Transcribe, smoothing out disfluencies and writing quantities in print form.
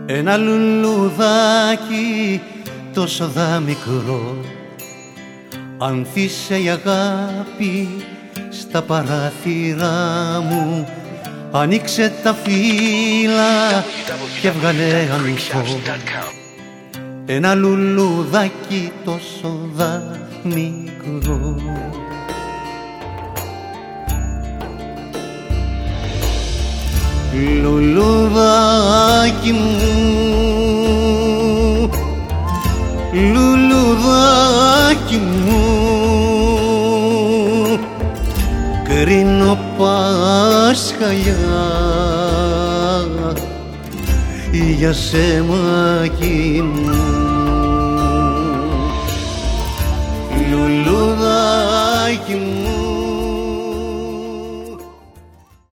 Ένα λουλουδάκι τόσο δα μικρό ανθίσε η αγάπη στα παράθυρά μου. Ανοίξε τα φύλλα και βγάλε ανοιχτό ένα λουλουδάκι τόσο δα μικρό. Λουλουδάκι μου, λουλουδάκι μου, κρίνω Πασχαλιά για σε μάκι μου.